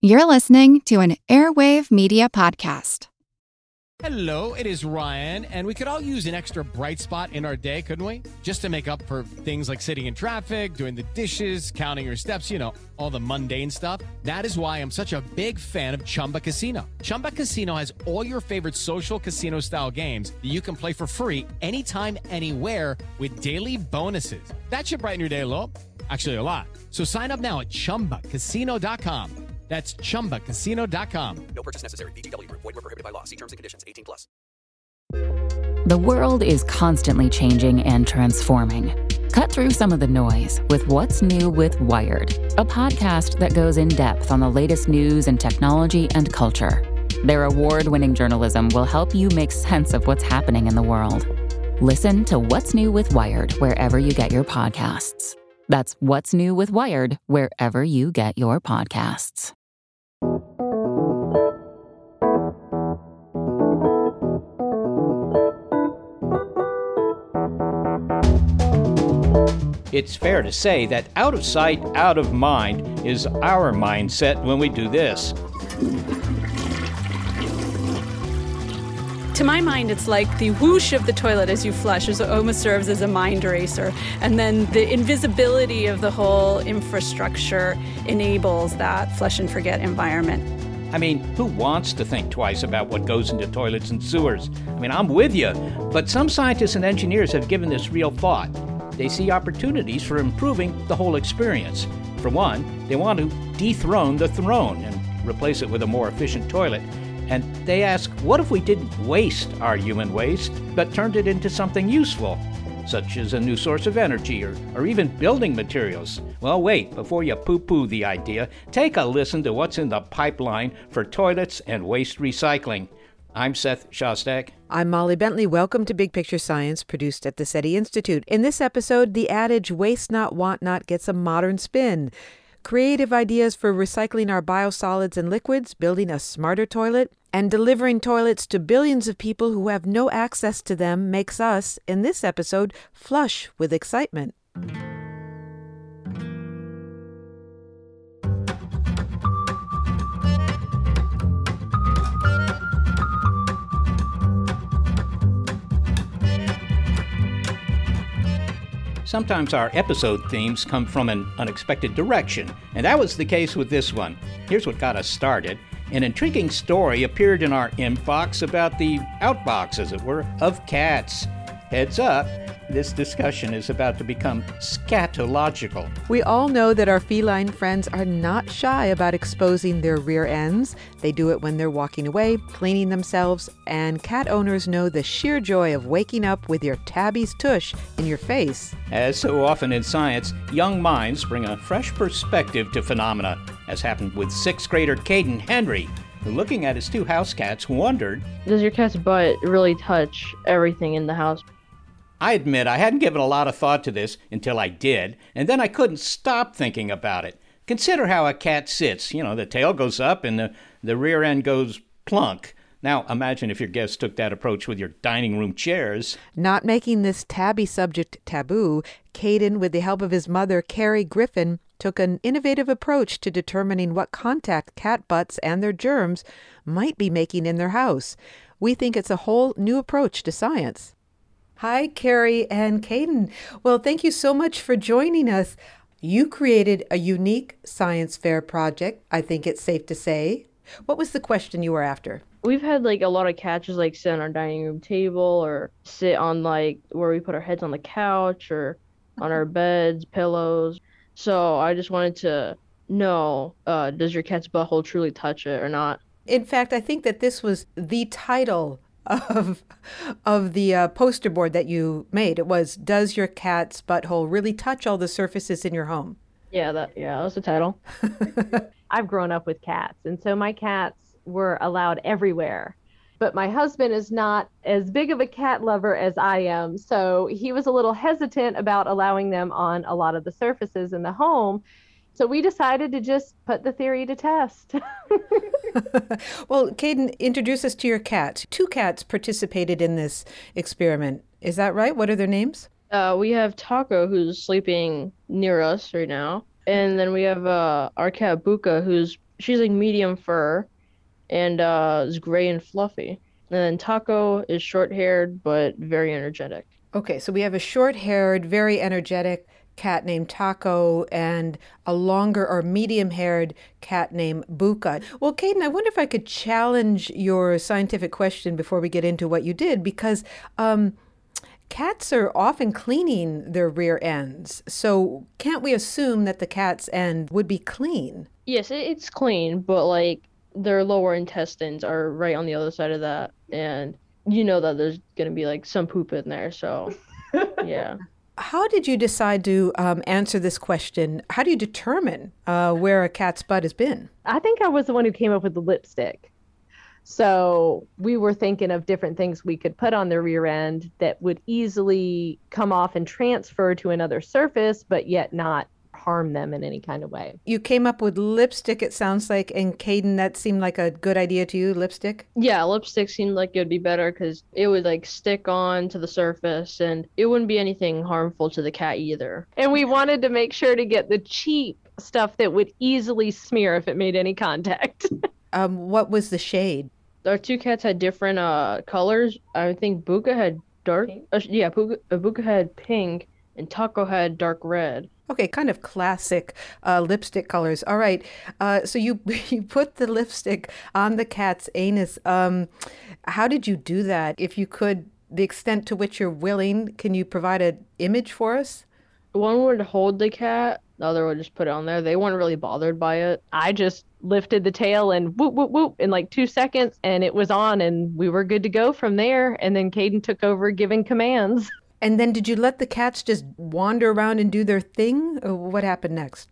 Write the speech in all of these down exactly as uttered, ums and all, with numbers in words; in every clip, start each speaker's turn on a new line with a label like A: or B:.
A: You're listening to an Airwave Media Podcast.
B: Hello, it is Ryan, and we could all use an extra bright spot in our day, couldn't we? Just to make up for things like sitting in traffic, doing the dishes, counting your steps, you know, all the mundane stuff. That is why I'm such a big fan of Chumba Casino. Chumba Casino has all your favorite social casino-style games that you can play for free anytime, anywhere with daily bonuses. That should brighten your day a little. Actually, a lot. So sign up now at chumba casino dot com. That's chumba casino dot com.
C: No purchase necessary. V G W Group. Void where prohibited by law. See terms and conditions. eighteen plus.
D: The world is constantly changing and transforming. Cut through some of the noise with What's New with Wired, a podcast that goes in depth on the latest news and technology and culture. Their award-winning journalism will help you make sense of what's happening in the world. Listen to What's New with Wired wherever you get your podcasts. That's What's New with Wired wherever you get your podcasts.
E: It's fair to say that out of sight, out of mind is our mindset when we do this.
F: To my mind, it's like the whoosh of the toilet as you flush is almost serves as a mind eraser. And then the invisibility of the whole infrastructure enables that flush and forget environment.
E: I mean, who wants to think twice about what goes into toilets and sewers? I mean, I'm with you, but some scientists and engineers have given this real thought. They see opportunities for improving the whole experience. For one, they want to dethrone the throne and replace it with a more efficient toilet. And they ask, what if we didn't waste our human waste, but turned it into something useful, such as a new source of energy or, or even building materials? Well, wait, before you poo-poo the idea, take a listen to what's in the pipeline for toilets and waste recycling. I'm Seth Shostak.
G: I'm Molly Bentley. Welcome to Big Picture Science, produced at the SETI Institute. In this episode, the adage, waste not, want not, gets a modern spin. Creative ideas for recycling our biosolids and liquids, building a smarter toilet, and delivering toilets to billions of people who have no access to them makes us, in this episode, flush with excitement.
E: Sometimes our episode themes come from an unexpected direction, and that was the case with this one. Here's what got us started. An intriguing story appeared in our inbox about the outbox, as it were, of cats. Heads up, this discussion is about to become scatological.
G: We all know that our feline friends are not shy about exposing their rear ends. They do it when they're walking away, cleaning themselves, and cat owners know the sheer joy of waking up with your tabby's tush in your face.
E: As so often in science, young minds bring a fresh perspective to phenomena, as happened with sixth grader Caden Henry, who, looking at his two house cats, wondered,
H: does your cat's butt really touch everything in the house?
E: I admit I hadn't given a lot of thought to this until I did, and then I couldn't stop thinking about it. Consider how a cat sits. You know, the tail goes up and the, the rear end goes plunk. Now, imagine if your guests took that approach with your dining room chairs.
G: Not making this tabby subject taboo, Caden, with the help of his mother, Carrie Griffin, took an innovative approach to determining what contact cat butts and their germs might be making in their house. We think it's a whole new approach to science. Hi, Carrie and Caden. Well, thank you so much for joining us. You created a unique science fair project, I think it's safe to say. What was the question you were after?
H: We've had like a lot of cats just like sit on our dining room table or sit on like where we put our heads on the couch or on our beds, pillows. So I just wanted to know, uh, does your cat's butthole truly touch it or not?
G: In fact, I think that this was the title of of the uh, poster board that you made. It was, does your cat's butthole really touch all the surfaces in your home?
H: Yeah, that yeah, that was the title.
I: I've grown up with cats, and so my cats were allowed everywhere. But my husband is not as big of a cat lover as I am, so he was a little hesitant about allowing them on a lot of the surfaces in the home. So we decided to just put the theory to test.
G: Well, Caden, introduce us to your cats. Two cats participated in this experiment. Is that right? What are their names?
H: Uh, we have Taco, who's sleeping near us right now. And then we have uh, our cat Buka, who's she's like medium fur and uh, is gray and fluffy. And then Taco is short-haired but very energetic.
G: Okay, so we have a short-haired, very energetic cat named Taco and a longer or medium-haired cat named Buka. Well, Caden, I wonder if I could challenge your scientific question before we get into what you did, because um, cats are often cleaning their rear ends. So can't we assume that the cat's end would be clean?
H: Yes, it, it's clean, but like their lower intestines are right on the other side of that. And you know that there's going to be like some poop in there. So, yeah.
G: How did you decide to um, answer this question? How do you determine uh, where a cat's butt has been?
I: I think I was the one who came up with the lipstick. So we were thinking of different things we could put on the rear end that would easily come off and transfer to another surface, but yet not harm them in any kind of way.
G: You came up with lipstick, it sounds like, and Caden, that seemed like a good idea to you, lipstick?
H: Yeah, lipstick seemed like it would be better because it would like stick on to the surface and it wouldn't be anything harmful to the cat either.
I: And we wanted to make sure to get the cheap stuff that would easily smear if it made any contact.
G: Um, what was the shade?
H: Our two cats had different uh colors. I think Buka had dark. Uh, yeah, Buka, uh, Buka had pink, and Taco had dark red.
G: Okay, kind of classic uh, lipstick colors. All right. Uh, so you you put the lipstick on the cat's anus. Um, how did you do that? If you could, the extent to which you're willing, can you provide an image for us?
H: One would hold the cat. The other would just put it on there. They weren't really bothered by it.
I: I just lifted the tail and whoop, whoop, whoop in like two seconds and it was on and we were good to go from there. And then Caden took over giving commands.
G: And then did you let the cats just wander around and do their thing? Or what happened next?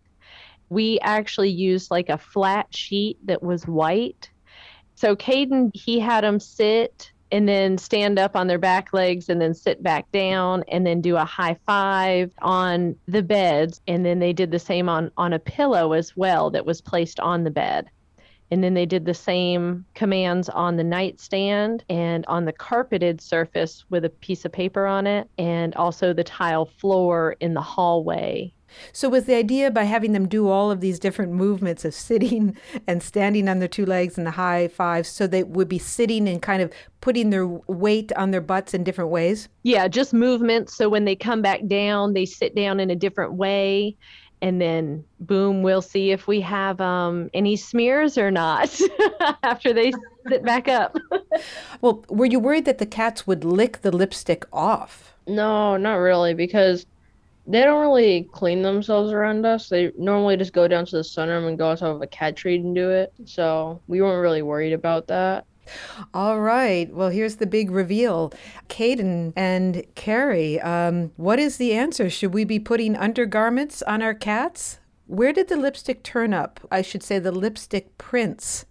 I: We actually used like a flat sheet that was white. So Caden, he had them sit and then stand up on their back legs and then sit back down and then do a high five on the beds. And then they did the same on, on a pillow as well that was placed on the bed. And then they did the same commands on the nightstand and on the carpeted surface with a piece of paper on it, and also the tile floor in the hallway.
G: So was the idea by having them do all of these different movements of sitting and standing on their two legs and the high fives, so they would be sitting and kind of putting their weight on their butts in different ways?
I: Yeah, just movements. So when they come back down, they sit down in a different way. And then, boom, we'll see if we have um, any smears or not after they sit back up.
G: Well, were you worried that the cats would lick the lipstick off?
H: No, not really, because they don't really clean themselves around us. They normally just go down to the sunroom and go on top of a cat tree and do it. So we weren't really worried about that.
G: All right. Well, here's the big reveal. Caden and Carrie, um, what is the answer? Should we be putting undergarments on our cats? Where did the lipstick turn up? I should say the lipstick prints.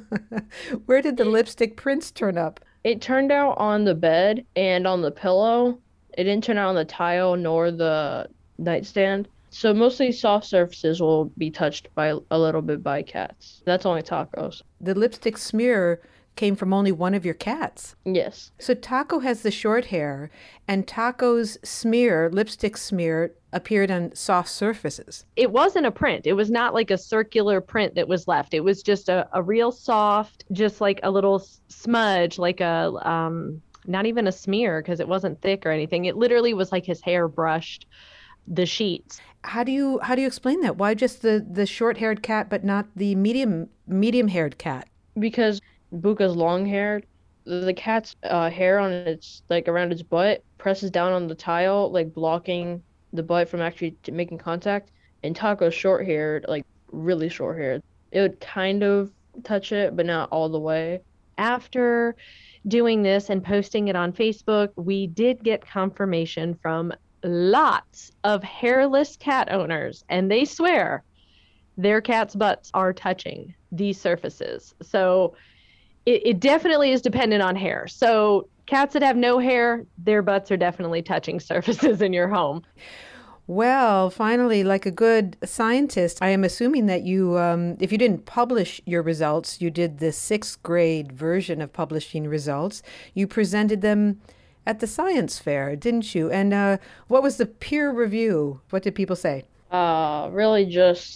G: Where did the lipstick prints turn up?
H: It turned out on the bed and on the pillow. It didn't turn out on the tile nor the nightstand. So mostly soft surfaces will be touched by a little bit by cats. That's only Taco's.
G: The lipstick smear came from only one of your cats.
H: Yes.
G: So Taco has the short hair, and Taco's smear, lipstick smear, appeared on soft surfaces.
I: It wasn't a print. It was not like a circular print that was left. It was just a, a real soft, just like a little smudge, like a, um, not even a smear because it wasn't thick or anything. It literally was like his hair brushed the sheets.
G: How do you how do you explain that? Why just the, the short-haired cat but not the medium medium-haired cat?
H: Because Buka's long-haired. The cat's uh, hair on its, like around its butt, presses down on the tile, like blocking the butt from actually t- making contact. And Taco's short-haired, like really short-haired. It would kind of touch it, but not all the way.
I: After doing this and posting it on Facebook, we did get confirmation from lots of hairless cat owners, and they swear their cats' butts are touching these surfaces. So It, it definitely is dependent on hair. So cats that have no hair, their butts are definitely touching surfaces in your home.
G: Well, finally, like a good scientist, I am assuming that you, um, if you didn't publish your results, you did the sixth grade version of publishing results. You presented them at the science fair, didn't you? And uh, what was the peer review? What did people say?
H: Uh, really just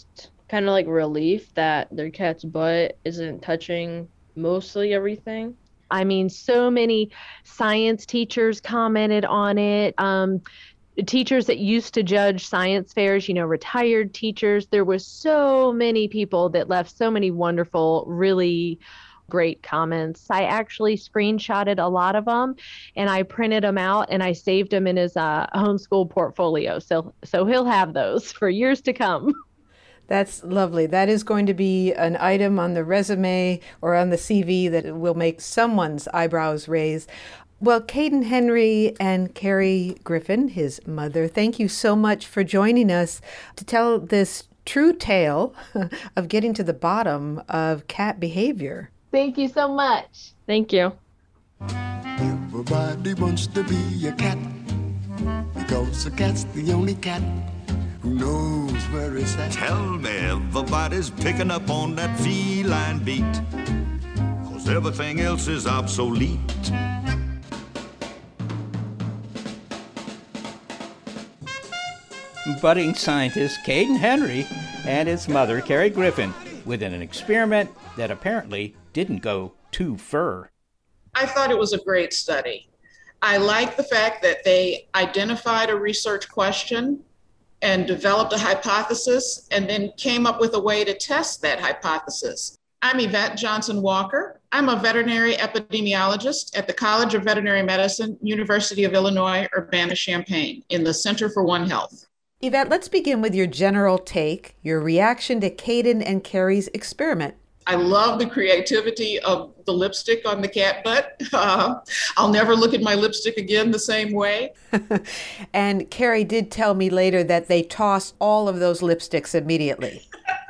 H: kind of like relief that their cat's butt isn't touching mostly everything.
I: I mean, so many science teachers commented on it. Um, teachers that used to judge science fairs, you know, retired teachers. There was so many people that left so many wonderful, really great comments. I actually screenshotted a lot of them and I printed them out and I saved them in his uh, homeschool portfolio. So, so he'll have those for years to come.
G: That's lovely. That is going to be an item on the resume or on the C V that will make someone's eyebrows raise. Well, Caden Henry and Carrie Griffin, his mother, thank you so much for joining us to tell this true tale of getting to the bottom of cat behavior.
I: Thank you so much.
H: Thank you.
J: Everybody wants to be a cat because a cat's the only cat who knows where it's at.
K: Tell me everybody's picking up on that feline beat, 'cause everything else is obsolete.
E: Budding scientist Caden Henry and his mother, Carrie Griffin, with an experiment that apparently didn't go too fur.
L: I thought it was a great study. I like the fact that they identified a research question and developed a hypothesis and then came up with a way to test that hypothesis. I'm Yvette Johnson Walker. I'm a veterinary epidemiologist at the College of Veterinary Medicine, University of Illinois, Urbana-Champaign in the Center for One Health.
G: Yvette, let's begin with your general take, your reaction to Caden and Carrie's experiment.
L: I love the creativity of the lipstick on the cat butt. Uh, I'll never look at my lipstick again the same way.
G: And Carrie did tell me later that they tossed all of those lipsticks immediately.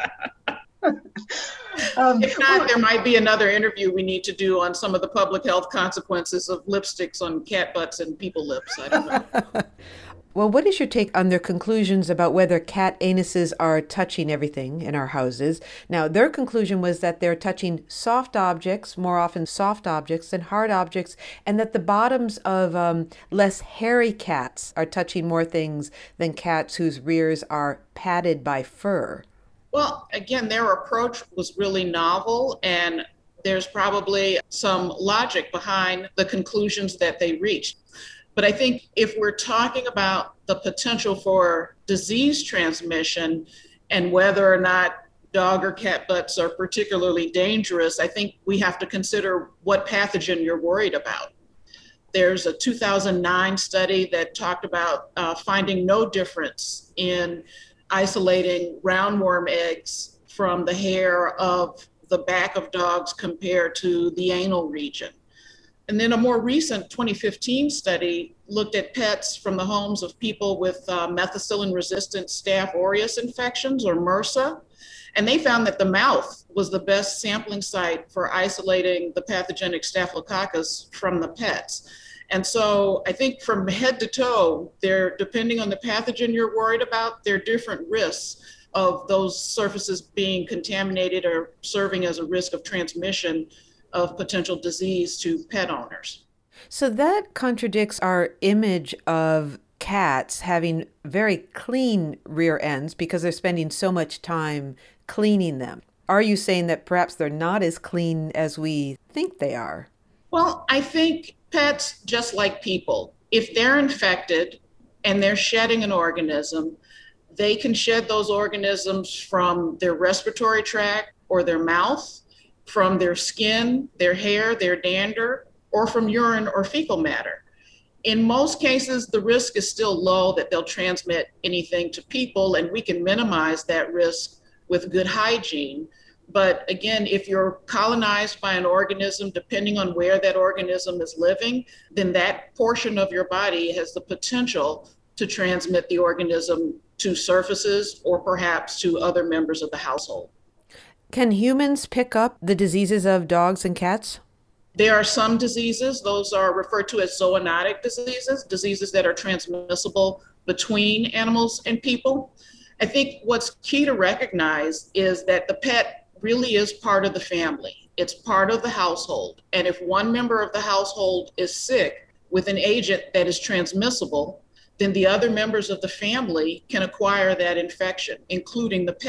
L: um, if not, there might be another interview we need to do on some of the public health consequences of lipsticks on cat butts and people lips. I don't know.
G: Well, what is your take on their conclusions about whether cat anuses are touching everything in our houses? Now, their conclusion was that they're touching soft objects, more often soft objects than hard objects, and that the bottoms of um, less hairy cats are touching more things than cats whose rears are padded by fur.
L: Well, again, their approach was really novel, and there's probably some logic behind the conclusions that they reached. But I think if we're talking about the potential for disease transmission and whether or not dog or cat butts are particularly dangerous, I think we have to consider what pathogen you're worried about. There's a two thousand nine study that talked about uh, finding no difference in isolating roundworm eggs from the hair of the back of dogs compared to the anal region. And then a more recent twenty fifteen study looked at pets from the homes of people with uh, methicillin-resistant Staph aureus infections, or MRSA, and they found that the mouth was the best sampling site for isolating the pathogenic Staphylococcus from the pets. And so I think from head to toe, there, depending on the pathogen you're worried about, there are different risks of those surfaces being contaminated or serving as a risk of transmission of potential disease to pet owners.
G: So that contradicts our image of cats having very clean rear ends because they're spending so much time cleaning them. Are you saying that perhaps they're not as clean as we think they are?
L: Well, I think pets, just like people, if they're infected and they're shedding an organism, they can shed those organisms from their respiratory tract or their mouth, from their skin, their hair, their dander, or from urine or fecal matter. In most cases, the risk is still low that they'll transmit anything to people, and we can minimize that risk with good hygiene. But again, if you're colonized by an organism, depending on where that organism is living, then that portion of your body has the potential to transmit the organism to surfaces or perhaps to other members of the household.
G: Can humans pick up the diseases of dogs and cats?
L: There are some diseases, those are referred to as zoonotic diseases, diseases that are transmissible between animals and people. I think what's key to recognize is that the pet really is part of the family. It's part of the household. And if one member of the household is sick with an agent that is transmissible, then the other members of the family can acquire that infection, including the pet.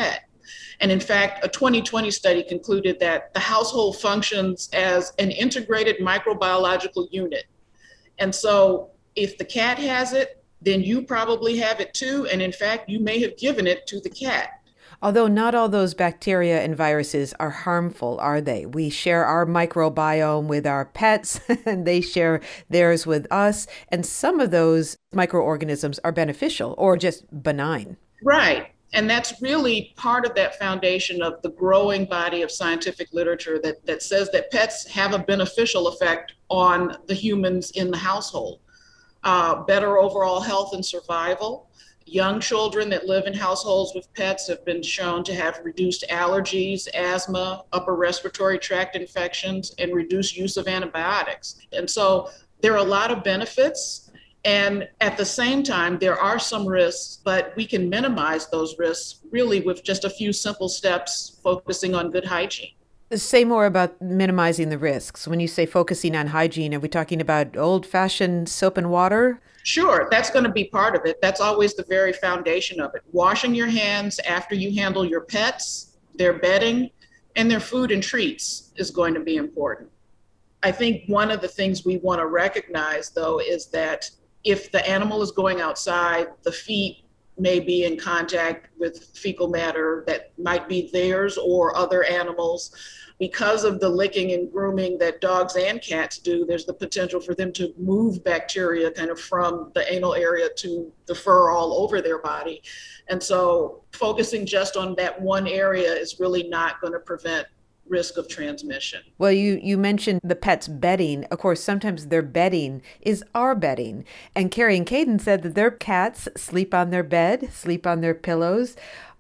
L: And in fact, a twenty twenty study concluded that the household functions as an integrated microbiological unit. And so if the cat has it, then you probably have it too. And in fact, you may have given it to the cat.
G: Although not all those bacteria and viruses are harmful, are they? We share our microbiome with our pets, and they share theirs with us. And some of those microorganisms are beneficial or just benign.
L: Right. And that's really part of that foundation of the growing body of scientific literature that, that says that pets have a beneficial effect on the humans in the household. Uh, better overall health and survival. Young children that live in households with pets have been shown to have reduced allergies, asthma, upper respiratory tract infections, and reduced use of antibiotics. And so there are a lot of benefits. And at the same time, there are some risks, but we can minimize those risks really with just a few simple steps, focusing on good hygiene.
G: Say more about minimizing the risks. When you say focusing on hygiene, are we talking about old-fashioned soap and water?
L: Sure, that's going to be part of it. That's always the very foundation of it. Washing your hands after you handle your pets, their bedding, and their food and treats is going to be important. I think one of the things we want to recognize, though, is that if the animal is going outside, the feet may be in contact with fecal matter that might be theirs or other animals. Because of the licking and grooming that dogs and cats do, there's the potential for them to move bacteria kind of from the anal area to the fur all over their body. And so focusing just on that one area is really not going to prevent risk of transmission.
G: Well, you, you mentioned the pet's bedding. Of course, sometimes their bedding is our bedding. And Carrie and Caden said that their cats sleep on their bed, sleep on their pillows.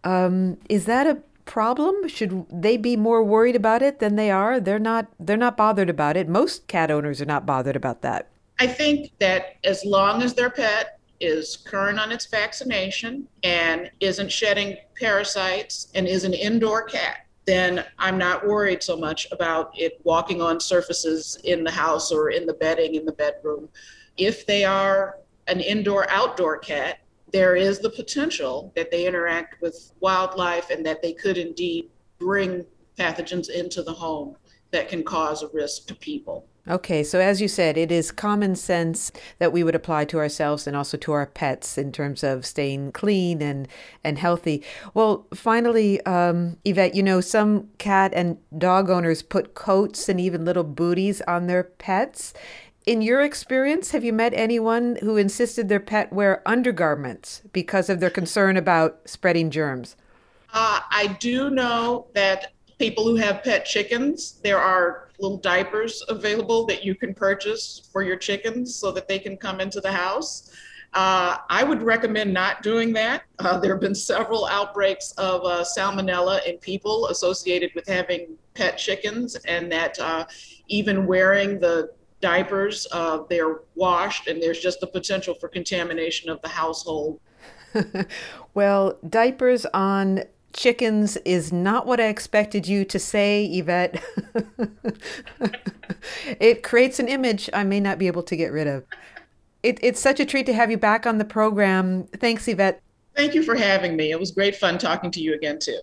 G: Um, is that a problem? Should they be more worried about it than they are? They're not, they're not bothered about it. Most cat owners are not bothered about that.
L: I think that as long as their pet is current on its vaccination and isn't shedding parasites and is an indoor cat, then I'm not worried so much about it walking on surfaces in the house or in the bedding in the bedroom. If they are an indoor-outdoor cat, there is the potential that they interact with wildlife and that they could indeed bring pathogens into the home that can cause a risk to people.
G: Okay, so as you said, it is common sense that we would apply to ourselves and also to our pets in terms of staying clean and, and healthy. Well, finally, um, Yvette, you know, some cat and dog owners put coats and even little booties on their pets. In your experience, have you met anyone who insisted their pet wear undergarments because of their concern about spreading germs?
L: Uh, I do know that people who have pet chickens, there are little diapers available that you can purchase for your chickens so that they can come into the house. Uh, I would recommend not doing that. Uh, there have been several outbreaks of uh, salmonella in people associated with having pet chickens, and that uh, even wearing the diapers, uh, they're washed, and there's just the potential for contamination of the household.
G: Well, diapers on chickens is not what I expected you to say, Yvette. It creates an image I may not be able to get rid of. It, it's such a treat to have you back on the program. Thanks, Yvette.
L: Thank you for having me. It was great fun talking to you again, too.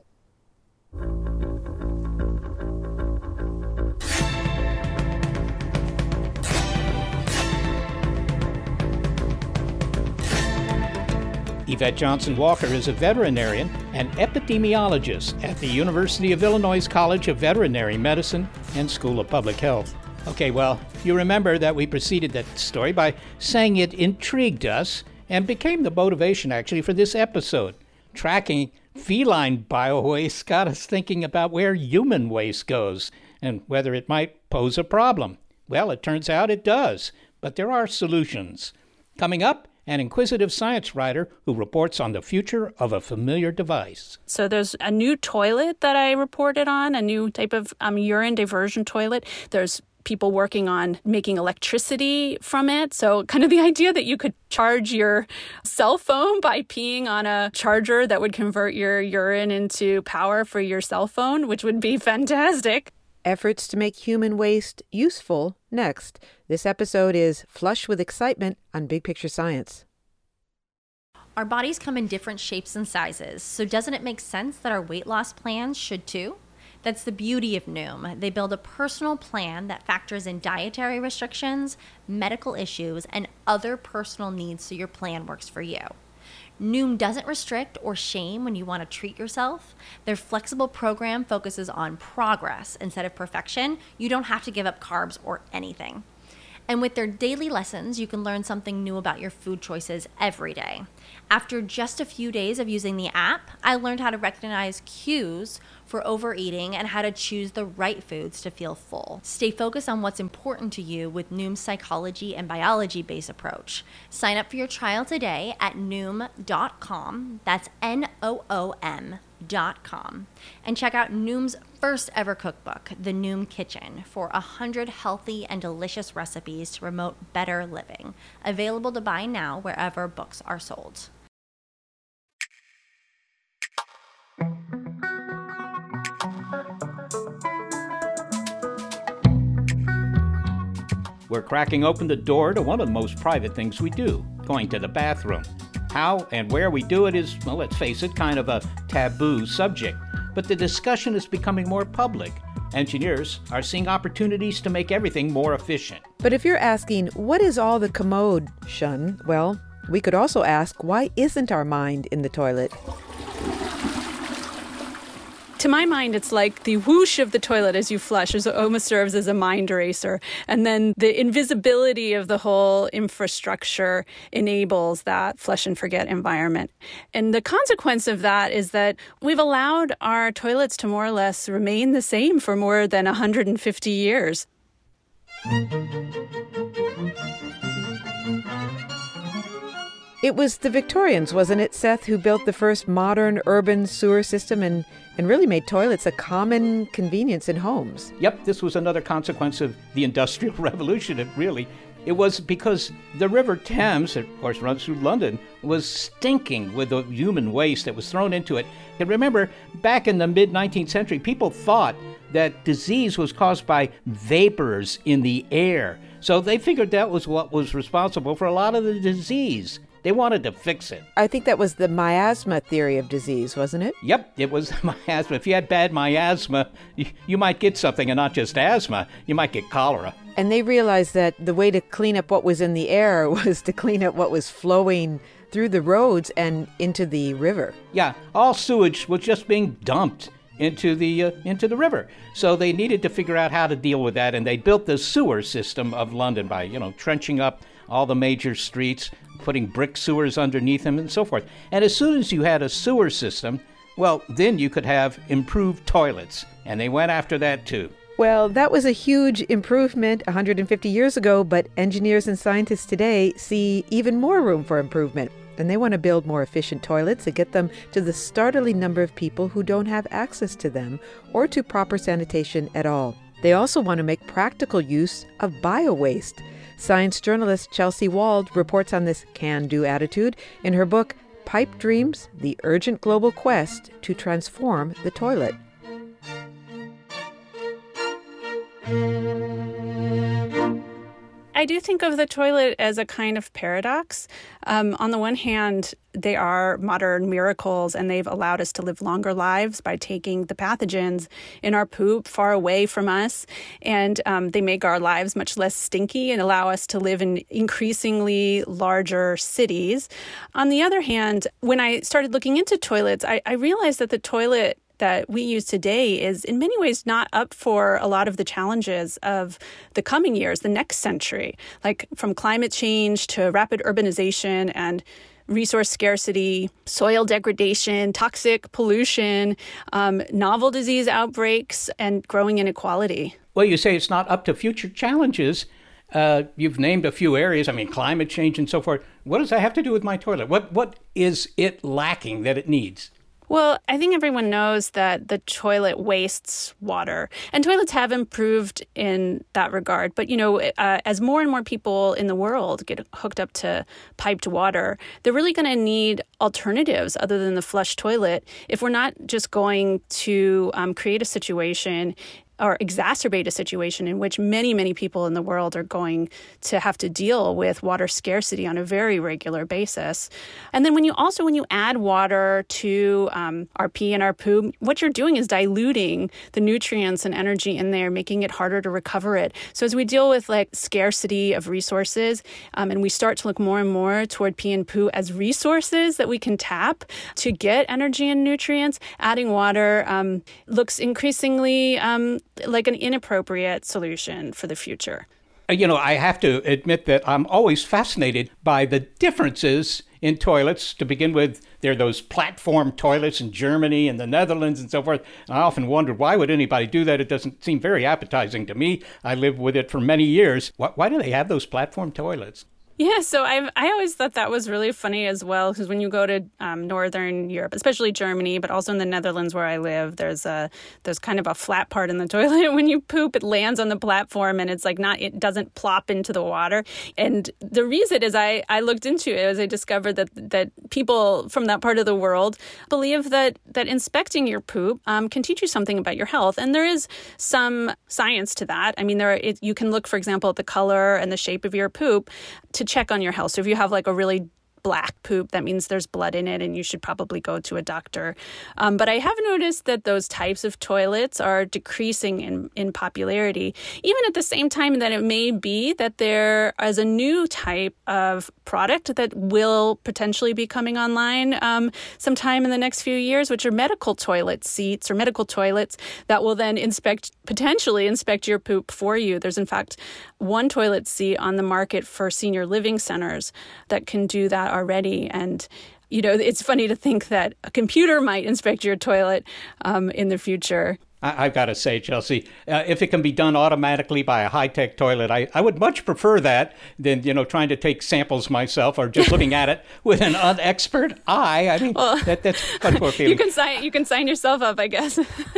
E: Yvette Johnson Walker is a veterinarian and epidemiologist at the University of Illinois College of Veterinary Medicine and School of Public Health. Okay, well, you remember that we preceded that story by saying it intrigued us and became the motivation, actually, for this episode. Tracking feline biowaste got us thinking about where human waste goes and whether it might pose a problem. Well, it turns out it does, but there are solutions. Coming up, an inquisitive science writer who reports on the future of a familiar device.
F: So there's a new toilet that I reported on, a new type of um, urine diversion toilet. There's people working on making electricity from it. So kind of the idea that you could charge your cell phone by peeing on a charger that would convert your urine into power for your cell phone, which would be fantastic.
G: Efforts to make human waste useful next. This episode is Flush with Excitement on Big Picture Science.
M: Our bodies come in different shapes and sizes, so doesn't it make sense that our weight loss plans should too? That's the beauty of Noom. They build a personal plan that factors in dietary restrictions, medical issues, and other personal needs so your plan works for you. Noom doesn't restrict or shame when you want to treat yourself. Their flexible program focuses on progress instead of perfection. You don't have to give up carbs or anything. And with their daily lessons, you can learn something new about your food choices every day. After just a few days of using the app, I learned how to recognize cues for overeating and how to choose the right foods to feel full. Stay focused on what's important to you with Noom's psychology and biology-based approach. Sign up for your trial today at noom dot com. That's N O O M dot com. And check out Noom's first ever cookbook, The Noom Kitchen, for one hundred healthy and delicious recipes to promote better living. Available to buy now wherever books are sold.
E: We're cracking open the door to one of the most private things we do, going to the bathroom. How and where we do it is, well, let's face it, kind of a taboo subject. But the discussion is becoming more public. Engineers are seeing opportunities to make everything more efficient.
G: But if you're asking, what is all the commotion? Well, we could also ask, why isn't our mind in the toilet?
F: To my mind, it's like the whoosh of the toilet as you flush is almost serves as a mind eraser. And then the invisibility of the whole infrastructure enables that flush and forget environment. And the consequence of that is that we've allowed our toilets to more or less remain the same for more than one hundred fifty years.
G: It was the Victorians, wasn't it, Seth, who built the first modern urban sewer system and, and really made toilets a common convenience in homes.
E: Yep, this was another consequence of the Industrial Revolution, it really. It was because the River Thames, that of course runs through London, was stinking with the human waste that was thrown into it. And remember, back in the mid-nineteenth century, people thought that disease was caused by vapors in the air. So they figured that was what was responsible for a lot of the disease. They wanted to fix it.
G: I think that was the miasma theory of disease, wasn't it?
E: Yep, it was miasma. If you had bad miasma, you, you might get something, and not just asthma. You might get cholera.
G: And they realized that the way to clean up what was in the air was to clean up what was flowing through the roads and into the river.
E: Yeah, all sewage was just being dumped into the uh, into the river. So they needed to figure out how to deal with that, and they built the sewer system of London by, you know, trenching up all the major streets, putting brick sewers underneath them, and so forth. And as soon as you had a sewer system, well, then you could have improved toilets, and they went after that too.
G: Well, that was a huge improvement one hundred fifty years ago, but engineers and scientists today see even more room for improvement. And they want to build more efficient toilets and get them to the startling number of people who don't have access to them or to proper sanitation at all. They also want to make practical use of bio-waste. Science journalist Chelsea Wald reports on this can-do attitude in her book, Pipe Dreams, The Urgent Global Quest to Transform the Toilet.
F: I do think of the toilet as a kind of paradox. Um, on the one hand, they are modern miracles, and they've allowed us to live longer lives by taking the pathogens in our poop far away from us. And um, they make our lives much less stinky and allow us to live in increasingly larger cities. On the other hand, when I started looking into toilets, I, I realized that the toilet that we use today is in many ways not up for a lot of the challenges of the coming years, the next century, like from climate change to rapid urbanization and resource scarcity, soil degradation, toxic pollution, um, novel disease outbreaks, and growing inequality.
E: Well, you say it's not up to future challenges. Uh, you've named a few areas, I mean, climate change and so forth. What does that have to do with my toilet? What What is it lacking that it needs?
F: Well, I think everyone knows that the toilet wastes water, and toilets have improved in that regard. But, you know, uh, as more and more people in the world get hooked up to piped water, they're really going to need alternatives other than the flush toilet if we're not just going to um, create a situation or exacerbate a situation in which many, many people in the world are going to have to deal with water scarcity on a very regular basis. And then when you also, when you add water to um, our pee and our poo, what you're doing is diluting the nutrients and energy in there, making it harder to recover it. So as we deal with like scarcity of resources, um, and we start to look more and more toward pee and poo as resources that we can tap to get energy and nutrients, adding water um, looks increasingly um, like an inappropriate solution for the future.
E: You know, I have to admit that I'm always fascinated by the differences in toilets. To begin with, there are those platform toilets in Germany and the Netherlands and so forth. I often wondered, why would anybody do that? It doesn't seem very appetizing to me. I lived with it for many years. Why, why do they have those platform toilets?
F: Yeah, so I've I always thought that was really funny as well, because when you go to um, Northern Europe, especially Germany, but also in the Netherlands where I live, there's a there's kind of a flat part in the toilet. When you poop, it lands on the platform, and it's like not it doesn't plop into the water. And the reason is I, I looked into it as I discovered that that people from that part of the world believe that that inspecting your poop um, can teach you something about your health, and there is some science to that. I mean, there are, it, you can look, for example, at the color and the shape of your poop to check on your health. So if you have like a really black poop, that means there's blood in it and you should probably go to a doctor. Um, but I have noticed that those types of toilets are decreasing in, in popularity, even at the same time that it may be that there is a new type of product that will potentially be coming online um, sometime in the next few years, which are medical toilet seats or medical toilets that will then inspect, potentially inspect your poop for you. There's in fact one toilet seat on the market for senior living centers that can do that already. And, you know, it's funny to think that a computer might inspect your toilet um, in the future.
E: I, I've got to say, Chelsea, uh, if it can be done automatically by a high-tech toilet, I, I would much prefer that than, you know, trying to take samples myself or just looking at it with an unexpert eye. I mean, well, that, that's much more appealing.
F: You can sign, you can sign yourself up, I guess.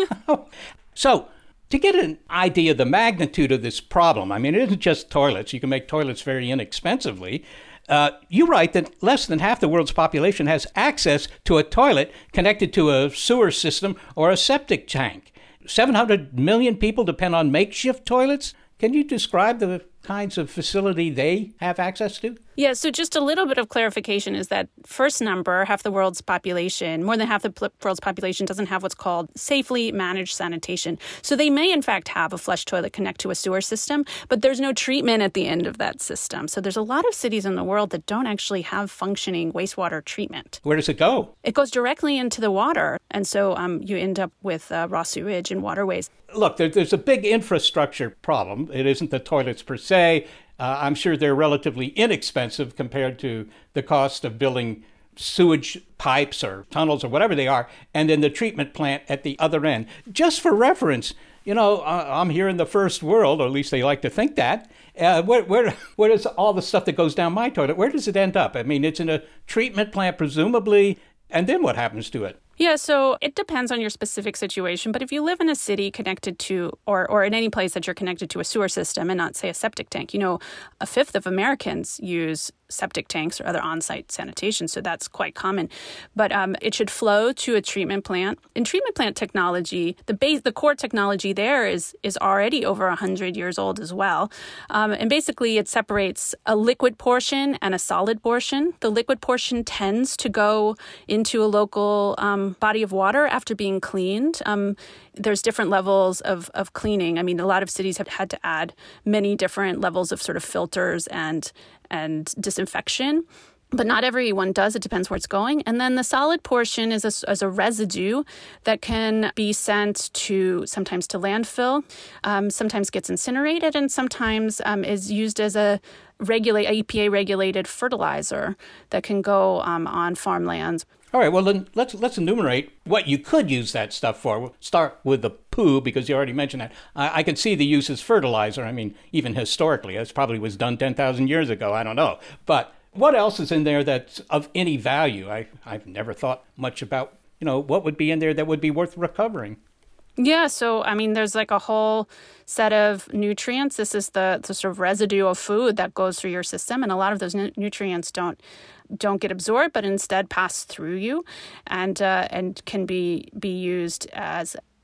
E: So, to get an idea of the magnitude of this problem, I mean, it isn't just toilets. You can make toilets very inexpensively. Uh, you write that less than half the world's population has access to a toilet connected to a sewer system or a septic tank. seven hundred million people depend on makeshift toilets. Can you describe the kinds of facility they have access to?
F: Yeah, so just a little bit of clarification is that first number, half the world's population, more than half the world's population doesn't have what's called safely managed sanitation. So they may, in fact, have a flush toilet connect to a sewer system, but there's no treatment at the end of that system. So there's a lot of cities in the world that don't actually have functioning wastewater treatment.
E: Where does it go?
F: It goes directly into the water. And so um, you end up with uh, raw sewage in waterways.
E: Look, there, there's a big infrastructure problem. It isn't the toilets per se. Uh, I'm sure they're relatively inexpensive compared to the cost of building sewage pipes or tunnels or whatever they are, and then the treatment plant at the other end. Just for reference, you know, uh, I'm here in the first world, or at least they like to think that. Uh, where, where, where does all the stuff that goes down my toilet, where does it end up? I mean, it's in a treatment plant, presumably, and then what happens to it?
F: Yeah, so it depends on your specific situation. But if you live in a city connected to, or, or in any place that you're connected to a sewer system and not, say, a septic tank, you know, a fifth of Americans use septic tanks or other on-site sanitation, so that's quite common. But um, it should flow to a treatment plant. In treatment plant technology, the base, the core technology there is is already over one hundred years old as well. Um, and basically, it separates a liquid portion and a solid portion. The liquid portion tends to go into a local um, body of water after being cleaned. Um, there's different levels of, of cleaning. I mean, a lot of cities have had to add many different levels of sort of filters and and disinfection, but not everyone does. It depends where it's going. And then the solid portion is a, as a residue that can be sent to sometimes to landfill, um, sometimes gets incinerated, and sometimes um, is used as a regulate E P A regulated fertilizer that can go um, on farmlands.
E: All right, well, then let's let's enumerate what you could use that stuff for. We'll start with the poo, because you already mentioned that. I, I can see the use as fertilizer. I mean, even historically, this probably was done ten thousand years ago. I don't know. But what else is in there that's of any value? I, I've never thought much about, you know, what would be in there that would be worth recovering.
F: Yeah, so, I mean, there's like a whole set of nutrients. This is the, the sort of residue of food that goes through your system, and a lot of those nu- nutrients don't don't get absorbed, but instead pass through you and uh, and can be be used as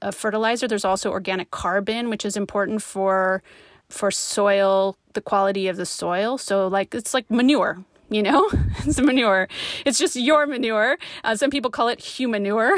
F: a fertilizer. There's also organic carbon, which is important for for soil, the quality of the soil. So like it's like manure. You know, it's manure. It's just your manure. Uh, some people call it humanure.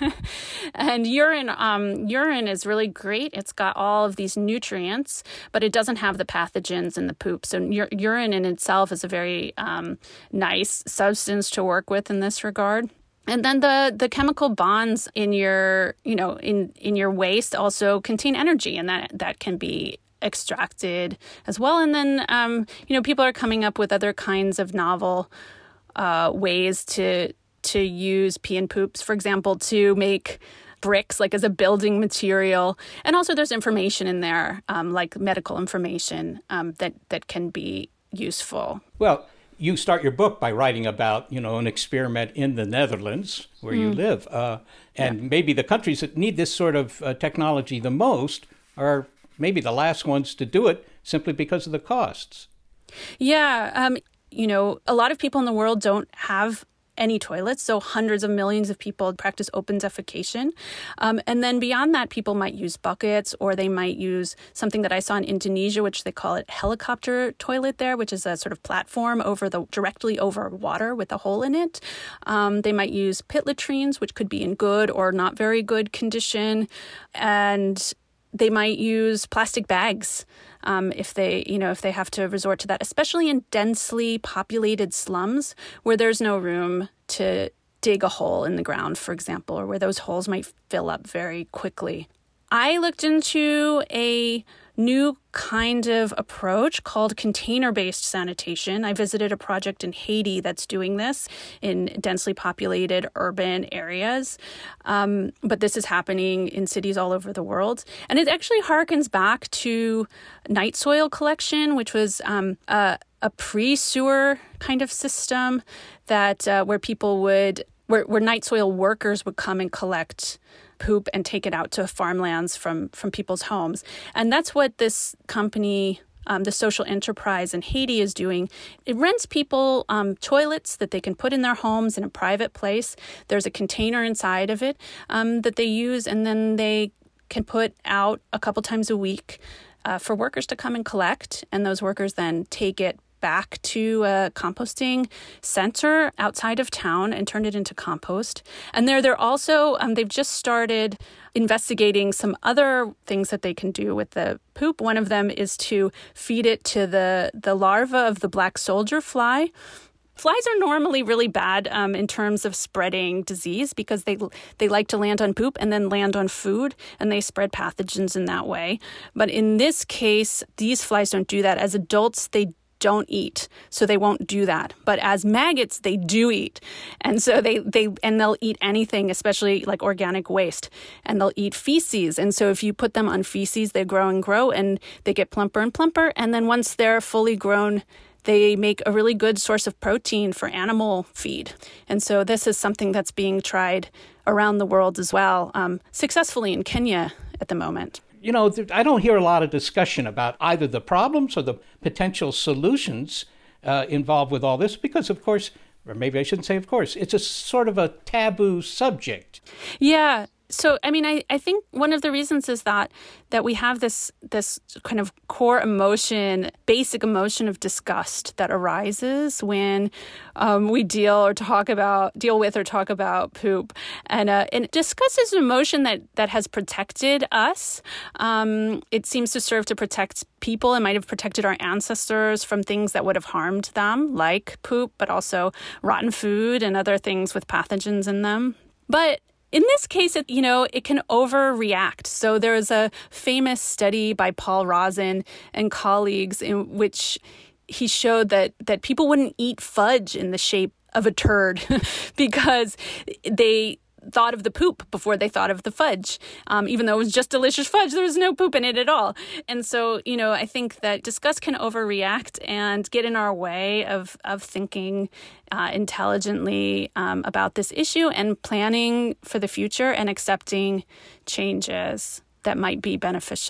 F: And urine, um, urine is really great. It's got all of these nutrients, but it doesn't have the pathogens in the poop. So u- urine in itself is a very um, nice substance to work with in this regard. And then the, the chemical bonds in your, you know, in, in your waste also contain energy, and that, that can be extracted as well. And then, um, you know, people are coming up with other kinds of novel uh, ways to to use pee and poops, for example, to make bricks, like as a building material. And also there's information in there, um, like medical information um, that, that can be useful.
E: Well, you start your book by writing about, you know, an experiment in the Netherlands where mm. you live. Uh, and yeah. maybe the countries that need this sort of uh, technology the most are maybe the last ones to do it simply because of the costs.
F: Yeah. Um, you know, a lot of people in the world don't have any toilets. So hundreds of millions of people practice open defecation. Um, and then beyond that, people might use buckets, or they might use something that I saw in Indonesia, which they call it helicopter toilet there, which is a sort of platform over the directly over water with a hole in it. Um, they might use pit latrines, which could be in good or not very good condition. And they might use plastic bags um, if they, you know, if they have to resort to that, especially in densely populated slums where there's no room to dig a hole in the ground, for example, or where those holes might fill up very quickly. I looked into a new kind of approach called container-based sanitation. I visited a project in Haiti that's doing this in densely populated urban areas. Um, but this is happening in cities all over the world. And it actually harkens back to night soil collection, which was um, a, a pre-sewer kind of system that uh, where people would, where, where night soil workers would come and collect poop and take it out to farmlands from, from people's homes. And that's what this company, um, the social enterprise in Haiti, is doing. It rents people um, toilets that they can put in their homes in a private place. There's a container inside of it um, that they use, and then they can put out a couple times a week uh, for workers to come and collect. And those workers then take it back to a composting center outside of town and turn it into compost. And they're, they're also, um, they've just started investigating some other things that they can do with the poop. One of them is to feed it to the, the larva of the black soldier fly. Flies are normally really bad um, in terms of spreading disease because they they like to land on poop and then land on food, and they spread pathogens in that way. But in this case, these flies don't do that. As adults, they don't eat, so they won't do that. But as maggots, they do eat. And so they, they and they'll eat anything, especially like organic waste, and they'll eat feces. And so if you put them on feces, they grow and grow, and they get plumper and plumper. And then once they're fully grown, they make a really good source of protein for animal feed. And so this is something that's being tried around the world as well, um, successfully in Kenya at the moment.
E: You know, I don't hear a lot of discussion about either the problems or the potential solutions uh, involved with all this because, of course, or maybe I shouldn't say of course, it's a sort of a taboo subject.
F: Yeah. So, I mean, I, I think one of the reasons is that that we have this this kind of core emotion, basic emotion of disgust that arises when um, we deal or talk about, deal with or talk about poop. And, uh, and disgust is an emotion that, that has protected us. Um, it seems to serve to protect people. It might have protected our ancestors from things that would have harmed them, like poop, but also rotten food and other things with pathogens in them. But in this case, it, you know, it can overreact. So there's a famous study by Paul Rozin and colleagues in which he showed that, that people wouldn't eat fudge in the shape of a turd because they thought of the poop before they thought of the fudge. Um, even though it was just delicious fudge, there was no poop in it at all. And so, you know, I think that disgust can overreact and get in our way of, of thinking uh, intelligently um, about this issue and planning for the future and accepting changes that might be beneficial.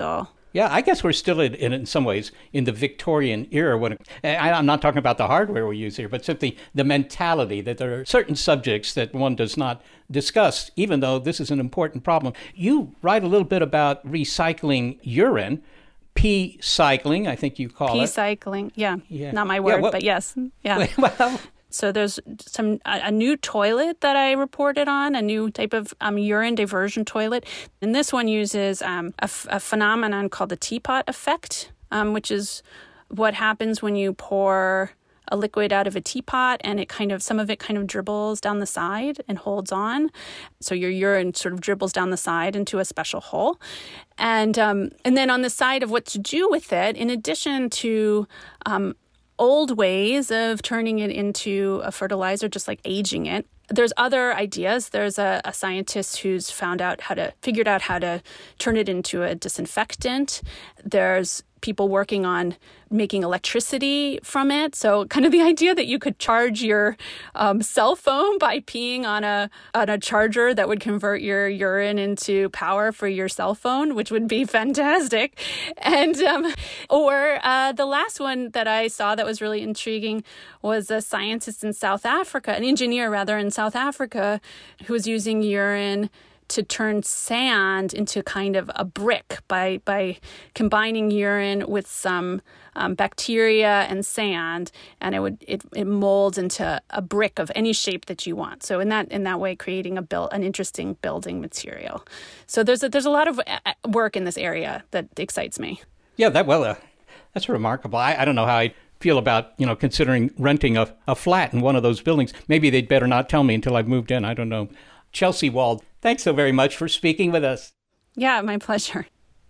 E: Yeah, I guess we're still in, in, in some ways in the Victorian era. When it, I, I'm not talking about the hardware we use here, but simply the mentality that there are certain subjects that one does not discuss, even though this is an important problem. You write a little bit about recycling urine, P-cycling, I think you call it.
F: P-cycling, yeah.
E: yeah.
F: Not my word,
E: yeah, well,
F: but yes. Yeah.
E: Well,
F: So there's some a, a new toilet that I reported on, a new type of um, urine diversion toilet. And this one uses um, a, f- a phenomenon called the teapot effect, um, which is what happens when you pour a liquid out of a teapot and it kind of, some of it kind of dribbles down the side and holds on. So your urine sort of dribbles down the side into a special hole. And, um, and then on the side of what to do with it, in addition to um, old ways of turning it into a fertilizer, just like aging it. There's other ideas. There's a, a scientist who's found out how to, figured out how to turn it into a disinfectant. There's people working on making electricity from it. So kind of the idea that you could charge your um, cell phone by peeing on a on a charger that would convert your urine into power for your cell phone, which would be fantastic. And um, or uh, the last one that I saw that was really intriguing was a scientist in South Africa, an engineer rather in South Africa, who was using urine to turn sand into kind of a brick by by combining urine with some um, bacteria and sand, and it would it, it molds into a brick of any shape that you want. So in that in that way, creating a build an interesting building material. So there's a, there's a lot of work in this area that excites me.
E: Yeah, that well, uh, that's remarkable. I, I don't know how I feel about you know considering renting a, a flat in one of those buildings. Maybe they'd better not tell me until I've moved in. I don't know. Chelsea Wald, thanks so very much for speaking with us.
F: Yeah, my pleasure.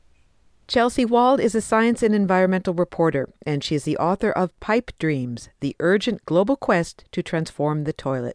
G: Chelsea Wald is a science and environmental reporter, and she is the author of Pipe Dreams, the urgent global quest to transform the toilet.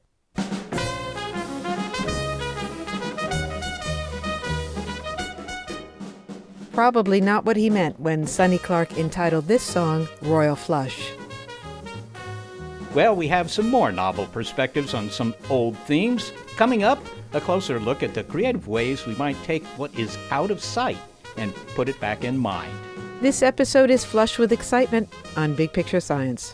G: Probably not what he meant when Sonny Clark entitled this song Royal Flush.
E: Well, we have some more novel perspectives on some old themes. Coming up, a closer look at the creative ways we might take what is out of sight and put it back in mind.
G: This episode is flush with excitement on Big Picture Science.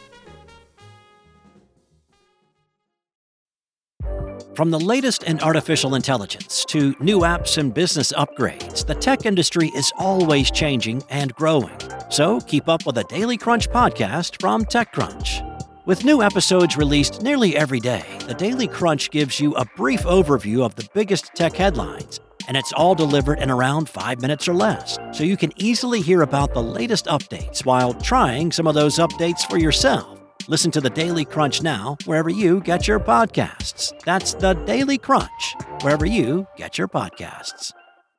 N: From the latest in artificial intelligence to new apps and business upgrades, the tech industry is always changing and growing. So keep up with the Daily Crunch podcast from TechCrunch. With new episodes released nearly every day, the Daily Crunch gives you a brief overview of the biggest tech headlines, and it's all delivered in around five minutes or less, so you can easily hear about the latest updates while trying some of those updates for yourself. Listen to the Daily Crunch now wherever you get your podcasts. That's the Daily Crunch, wherever you get your podcasts.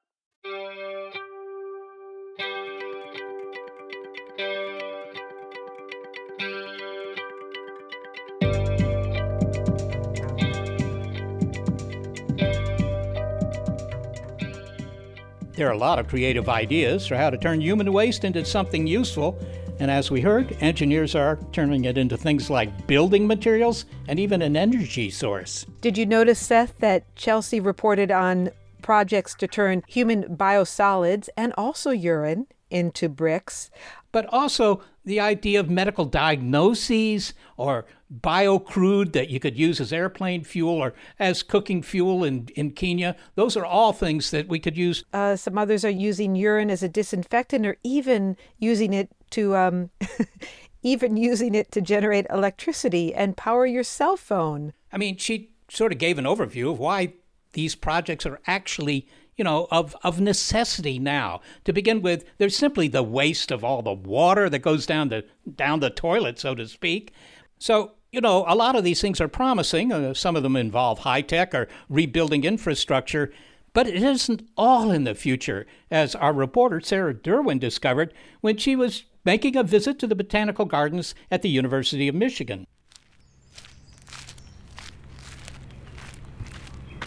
E: There are a lot of creative ideas for how to turn human waste into something useful. And as we heard, engineers are turning it into things like building materials and even an energy source.
G: Did you notice, Seth, that Chelsea reported on projects to turn human biosolids and also urine into bricks?
E: But also the idea of medical diagnoses or bio-crude that you could use as airplane fuel or as cooking fuel in, in Kenya. Those are all things that we could use.
G: Uh, some others are using urine as a disinfectant or even using it to um, even using it to generate electricity and power your cell phone.
E: I mean, she sort of gave an overview of why these projects are actually, you know, of, of necessity now. To begin with, there's simply the waste of all the water that goes down the down the toilet, so to speak. So, you know, a lot of these things are promising. Uh, some of them involve high-tech or rebuilding infrastructure, but it isn't all in the future, as our reporter Sarah Derwin discovered when she was making a visit to the botanical gardens at the University of Michigan.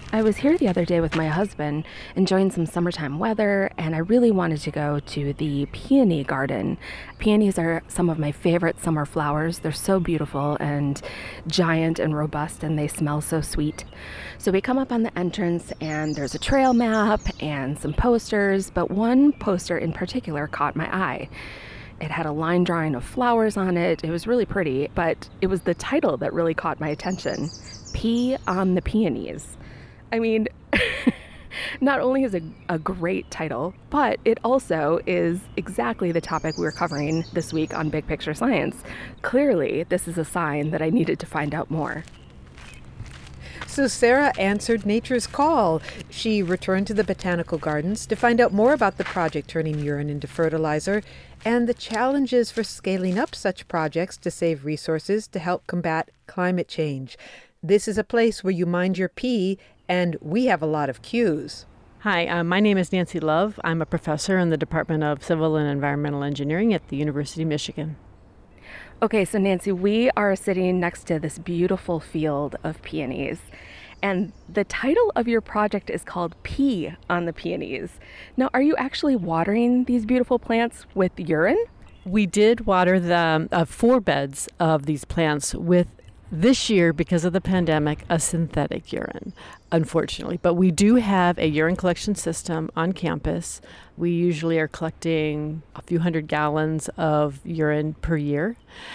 O: I was here the other day with my husband, enjoying some summertime weather, and I really wanted to go to the peony garden. Peonies are some of my favorite summer flowers. They're so beautiful and giant and robust, and they smell so sweet. So we come up on the entrance, and there's a trail map and some posters, but one poster in particular caught my eye. It had a line drawing of flowers on it. It was really pretty, but it was the title that really caught my attention. Pee on the Peonies. I mean, not only is it a great title, but it also is exactly the topic we were covering this week on Big Picture Science. Clearly, this is a sign that I needed to find out more.
G: So Sarah answered nature's call. She returned to the botanical gardens to find out more about the project turning urine into fertilizer and the challenges for scaling up such projects to save resources to help combat climate change. This is a place where you mind your pee, and we have a lot of cues.
P: Hi, uh, my name is Nancy Love. I'm a professor in the Department of Civil and Environmental Engineering at the University of Michigan.
O: Okay, so Nancy, we are sitting next to this beautiful field of peonies, and the title of your project is called Pee on the Peonies. Now, are you actually watering these beautiful plants with urine?
P: We did water the uh, four beds of these plants with, this year, because of the pandemic, a synthetic urine, unfortunately. But we do have a urine collection system on campus. We usually are collecting a few hundred gallons of urine per year.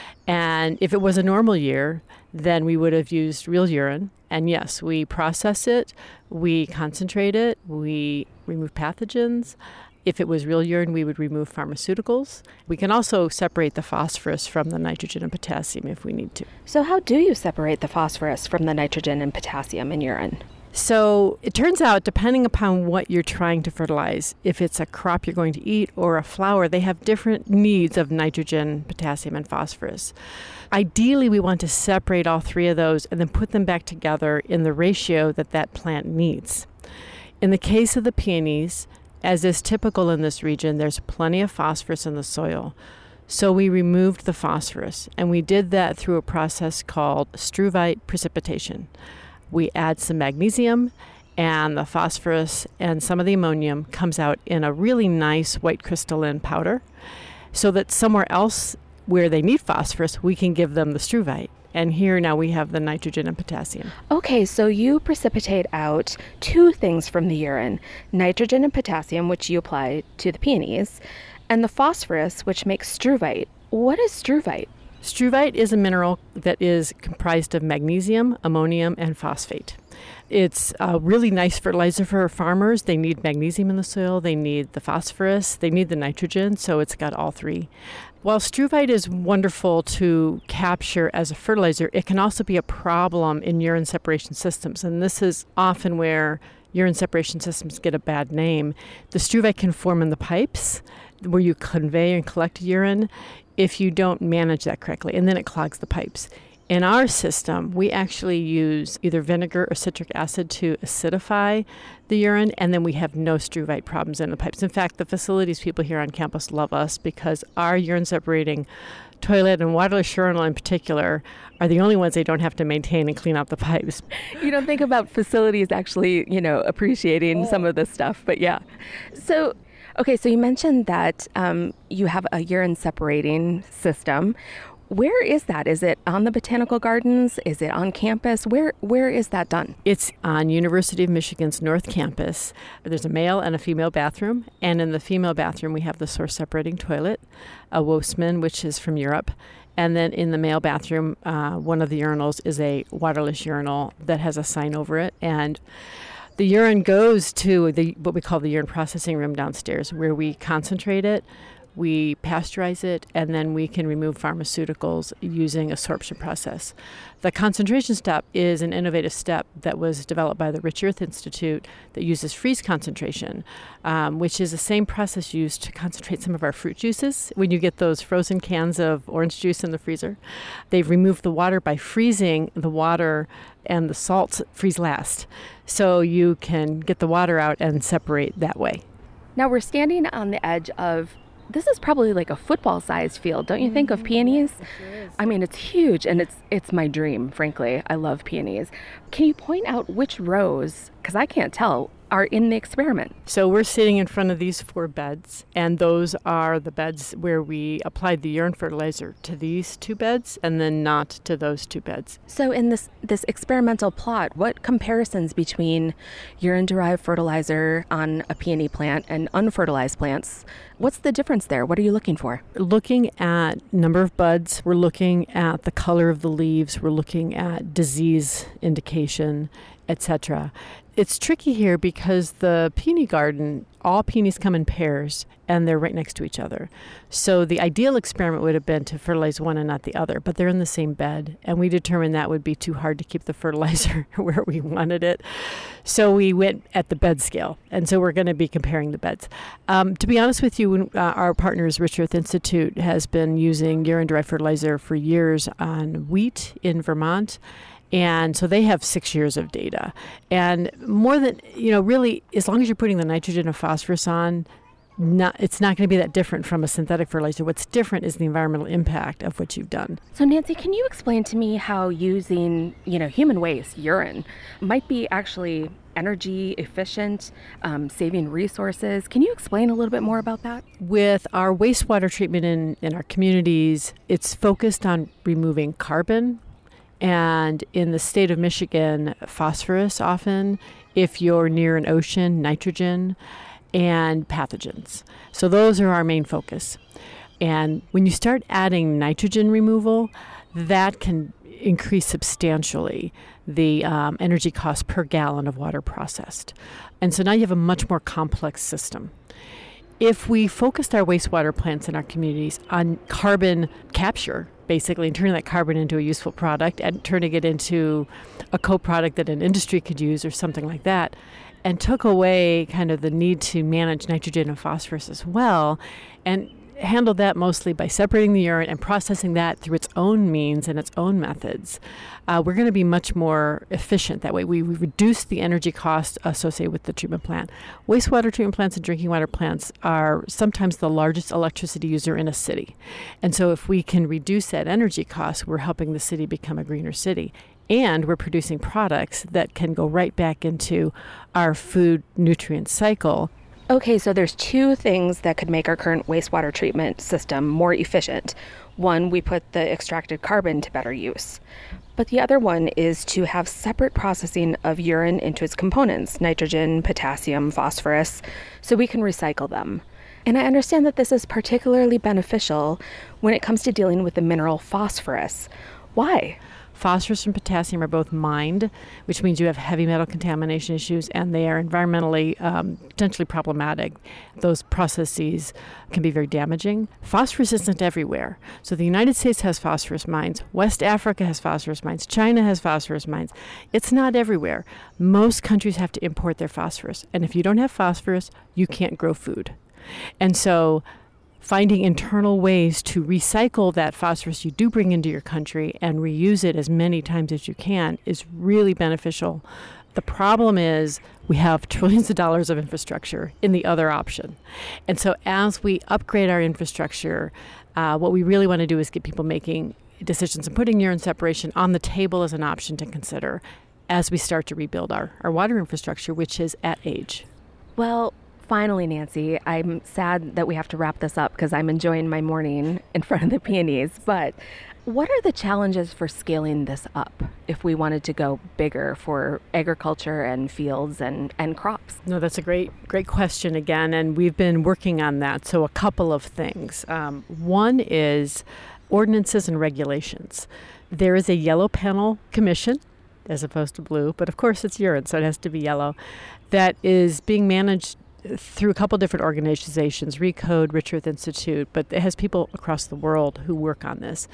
P: And if it was a normal year, then we would have used real urine. And yes, we process it, we concentrate it, we remove pathogens. If it was real urine, we would remove pharmaceuticals. We can also separate the phosphorus from the nitrogen and potassium if we need to.
O: So how do you separate the phosphorus from the nitrogen and potassium in urine?
P: So it turns out, depending upon what you're trying to fertilize, if it's a crop you're going to eat or a flower, they have different needs of nitrogen, potassium, and phosphorus. Ideally, we want to separate all three of those and then put them back together in the ratio that that plant needs. In the case of the peonies, as is typical in this region, there's plenty of phosphorus in the soil. So we removed the phosphorus, and we did that through a process called struvite precipitation. We add some magnesium, and the phosphorus and some of the ammonium comes out in a really nice white crystalline powder, so that somewhere else where they need phosphorus, we can give them the struvite. And here now we have the nitrogen and potassium.
O: Okay, so you precipitate out two things from the urine, nitrogen and potassium, which you apply to the peonies, and the phosphorus, which makes struvite. What is struvite?
P: Struvite is a mineral that is comprised of magnesium, ammonium, and phosphate. It's a really nice fertilizer for farmers. They need magnesium in the soil, they need the phosphorus, they need the nitrogen, so it's got all three. While struvite is wonderful to capture as a fertilizer, it can also be a problem in urine separation systems, and this is often where urine separation systems get a bad name. The struvite can form in the pipes where you convey and collect urine if you don't manage that correctly, and then it clogs the pipes. In our system, we actually use either vinegar or citric acid to acidify the urine, and then we have no struvite problems in the pipes. In fact, the facilities people here on campus love us because our urine separating toilet and waterless urinal in particular are the only ones they don't have to maintain and clean out the pipes.
O: You don't think about facilities actually, you know, appreciating oh. some of this stuff, but yeah. So, okay, so you mentioned that um, you have a urine separating system. Where is that? Is it on the botanical gardens? Is it on campus? Where Where is that done?
P: It's on University of Michigan's North Campus. There's a male and a female bathroom, and in the female bathroom we have the source separating toilet, a Wostman, which is from Europe, and then in the male bathroom, uh, one of the urinals is a waterless urinal that has a sign over it, and the urine goes to the what we call the urine processing room downstairs, where we concentrate it. We pasteurize it, and then we can remove pharmaceuticals using a sorption process. The concentration step is an innovative step that was developed by the Rich Earth Institute that uses freeze concentration, um, which is the same process used to concentrate some of our fruit juices. When you get those frozen cans of orange juice in the freezer, they've removed the water by freezing the water, and the salts freeze last. So you can get the water out and separate that way.
O: Now we're standing on the edge of this is probably like a football-sized field. Don't you think of peonies? I mean, it's huge, and it's it's my dream, frankly. I love peonies. Can you point out which rows, because I can't tell, are in the experiment?
P: So we're sitting in front of these four beds, and those are the beds where we applied the urine fertilizer to these two beds and then not to those two beds.
O: So in this, this experimental plot, what comparisons between urine-derived fertilizer on a peony plant and unfertilized plants, what's the difference there? What are you looking for?
P: Looking at number of buds, we're looking at the color of the leaves, we're looking at disease indication, et cetera. It's tricky here because the peony garden, all peonies come in pairs and they're right next to each other. So the ideal experiment would have been to fertilize one and not the other, but they're in the same bed. And we determined that would be too hard to keep the fertilizer where we wanted it. So we went at the bed scale. And so we're going to be comparing the beds. Um, to be honest with you, uh, our partners, Rich Earth Institute, has been using urine-derived fertilizer for years on wheat in Vermont. And so they have six years of data. And more than, you know, really, as long as you're putting the nitrogen and phosphorus on, not, it's not going to be that different from a synthetic fertilizer. What's different is the environmental impact of what you've done.
O: So Nancy, can you explain to me how using, you know, human waste, urine, might be actually energy efficient, um, saving resources? Can you explain a little bit more about that?
P: With our wastewater treatment in, in our communities, it's focused on removing carbon. And in the state of Michigan, phosphorus often, if you're near an ocean, nitrogen, and pathogens. So those are our main focus. And when you start adding nitrogen removal, that can increase substantially the um, energy cost per gallon of water processed. And so now you have a much more complex system. If we focused our wastewater plants in our communities on carbon capture, basically, and turning that carbon into a useful product and turning it into a co-product that an industry could use or something like that, and took away kind of the need to manage nitrogen and phosphorus as well, and handled that mostly by separating the urine and processing that through its own means and its own methods, uh, we're going to be much more efficient that way. We, we reduce the energy cost associated with the treatment plant. Wastewater treatment plants and drinking water plants are sometimes the largest electricity user in a city. And so if we can reduce that energy cost, we're helping the city become a greener city. And we're producing products that can go right back into our food nutrient cycle.
O: Okay, so there's two things that could make our current wastewater treatment system more efficient. One, we put the extracted carbon to better use. But the other one is to have separate processing of urine into its components, nitrogen, potassium, phosphorus, so we can recycle them. And I understand that this is particularly beneficial when it comes to dealing with the mineral phosphorus. Why?
P: Phosphorus and potassium are both mined, which means you have heavy metal contamination issues, and they are environmentally um, potentially problematic. Those processes can be very damaging. Phosphorus isn't everywhere. So the United States has phosphorus mines. West Africa has phosphorus mines. China has phosphorus mines. It's not everywhere. Most countries have to import their phosphorus. And if you don't have phosphorus, you can't grow food. And so finding internal ways to recycle that phosphorus you do bring into your country and reuse it as many times as you can is really beneficial. The problem is we have trillions of dollars of infrastructure in the other option. And so as we upgrade our infrastructure, uh, what we really want to do is get people making decisions and putting urine separation on the table as an option to consider as we start to rebuild our, our water infrastructure, which is at age.
O: Well, finally, Nancy, I'm sad that we have to wrap this up because I'm enjoying my morning in front of the peonies. But what are the challenges for scaling this up if we wanted to go bigger for agriculture and fields and, and crops?
P: No, that's a great, great question again. And we've been working on that. So a couple of things. Um, one is ordinances and regulations. There is a yellow panel commission as opposed to blue, but of course it's urine, so it has to be yellow, that is being managed through a couple different organizations, Recode, Rich Earth Institute, but it has people across the world who work on this,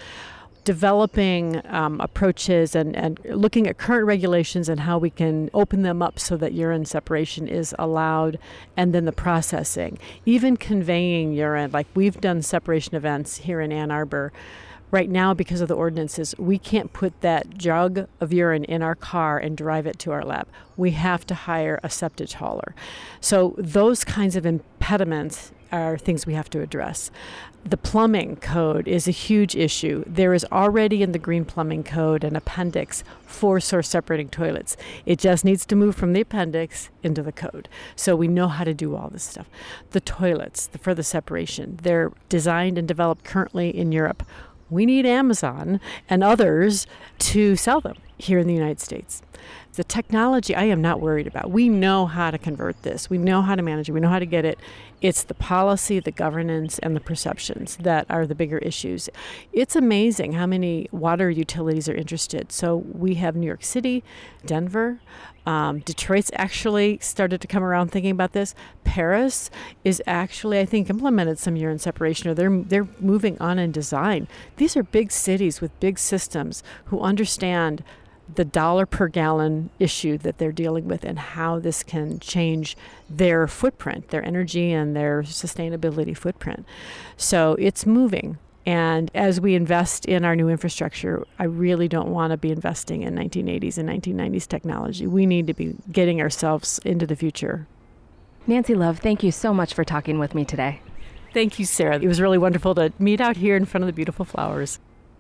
P: developing um, approaches and, and looking at current regulations and how we can open them up so that urine separation is allowed, and then the processing. Even conveying urine, like we've done separation events here in Ann Arbor. Right now, because of the ordinances, we can't put that jug of urine in our car and drive it to our lab. We have to hire a septic hauler. So those kinds of impediments are things we have to address. The plumbing code is a huge issue. There is already in the Green Plumbing Code an appendix for source separating toilets. It just needs to move from the appendix into the code. So we know how to do all this stuff. The toilets, the, for the separation, they're designed and developed currently in Europe. We need Amazon and others to sell them here in the United States. The technology I am not worried about. We know how to convert this. We know how to manage it. We know how to get it. It's the policy, the governance, and the perceptions that are the bigger issues. It's amazing how many water utilities are interested. So we have New York City, Denver, um, Detroit's actually started to come around thinking about this. Paris is actually, I think, implemented some urine separation, or they're they're moving on in design. These are big cities with big systems who understand the dollar per gallon issue that they're dealing with and how this can change their footprint, their energy and their sustainability footprint. So it's moving. And as we invest in our new infrastructure, I really don't want to be investing in nineteen eighties and nineteen nineties technology. We need to be getting ourselves into the future.
O: Nancy Love, thank you so much for talking with me today.
P: Thank you, Sarah. It was really wonderful to meet out here in front of the beautiful flowers.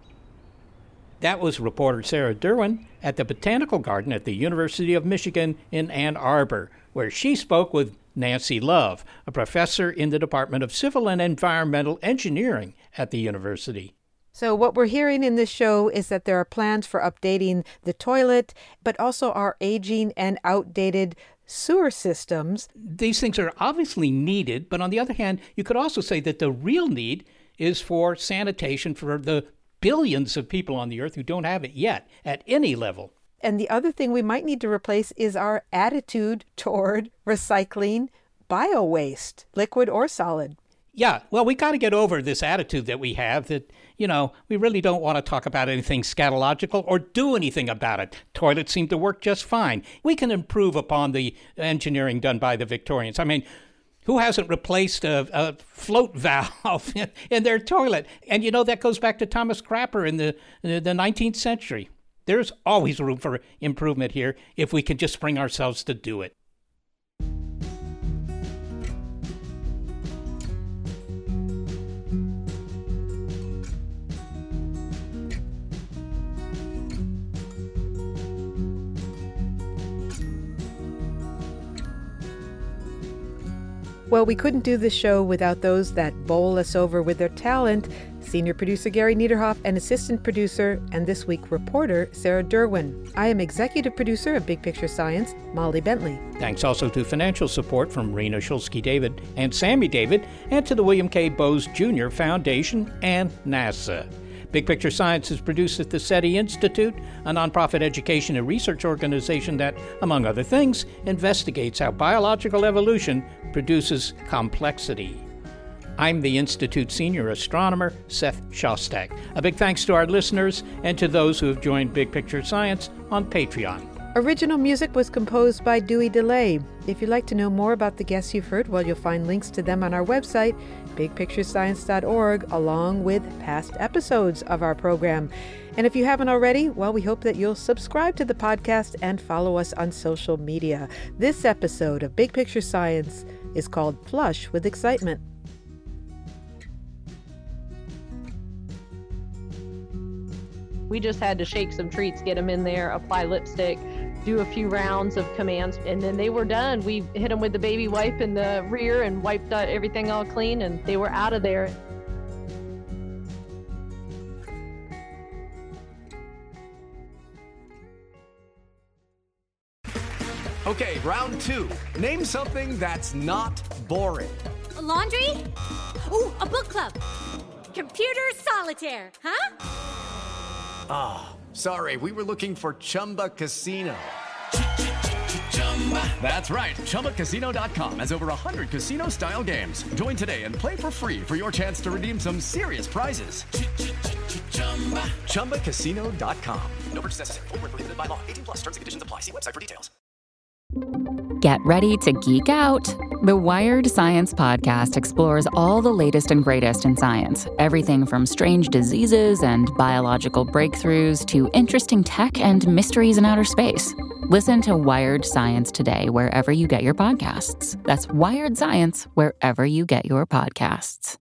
E: That was reporter Sarah Derwin at the Botanical Garden at the University of Michigan in Ann Arbor, where she spoke with Nancy Love, a professor in the Department of Civil and Environmental Engineering at the university.
G: So what we're hearing in this show is that there are plans for updating the toilet, but also our aging and outdated sewer systems.
E: These things are obviously needed, but on the other hand, you could also say that the real need is for sanitation for the billions of people on the earth who don't have it yet at any level.
G: And the other thing we might need to replace is our attitude toward recycling bio-waste, liquid or solid.
E: Yeah, well, we got to get over this attitude that we have that, you know, we really don't want to talk about anything scatological or do anything about it. Toilets seem to work just fine. We can improve upon the engineering done by the Victorians. I mean, who hasn't replaced a, a float valve in, in their toilet? And, you know, that goes back to Thomas Crapper in the, in the nineteenth century. There's always room for improvement here if we can just bring ourselves to do it.
G: Well, we couldn't do this show without those that bowl us over with their talent. Senior producer Gary Niederhoff and assistant producer and this week reporter Sarah Derwin. I am executive producer of Big Picture Science, Molly Bentley.
E: Thanks also to financial support from Rena Shulsky-David and Sammy David, and to the William K. Bowes Junior Foundation and NASA. Big Picture Science is produced at the SETI Institute, a nonprofit education and research organization that, among other things, investigates how biological evolution produces complexity. I'm the Institute Senior Astronomer, Seth Shostak. A big thanks to our listeners and to those who have joined Big Picture Science on Patreon.
G: Original music was composed by Dewey DeLay. If you'd like to know more about the guests you've heard, well, you'll find links to them on our website, big picture science dot org, along with past episodes of our program. And if you haven't already, well, we hope that you'll subscribe to the podcast and follow us on social media. This episode of Big Picture Science is called Flush with Excitement.
I: We just had to shake some treats, get them in there, apply lipstick, do a few rounds of commands, and then they were done. We hit them with the baby wipe in the rear and wiped out everything all clean, and they were out of there.
Q: Okay, round two. Name something that's not boring.
R: A laundry? Ooh, a book club. Computer solitaire, huh?
Q: Ah, oh, sorry, we were looking for Chumba Casino. That's right, Chumba Casino dot com has over one hundred casino-style games. Join today and play for free for your chance to redeem some serious prizes. Chumba Casino dot com.
C: No purchase necessary. Void where prohibited by law. eighteen plus terms and conditions apply. See website for details.
D: Get ready to geek out. The Wired Science Podcast explores all the latest and greatest in science, everything from strange diseases and biological breakthroughs to interesting tech and mysteries in outer space. Listen to Wired Science today wherever you get your podcasts. That's Wired Science wherever you get your podcasts.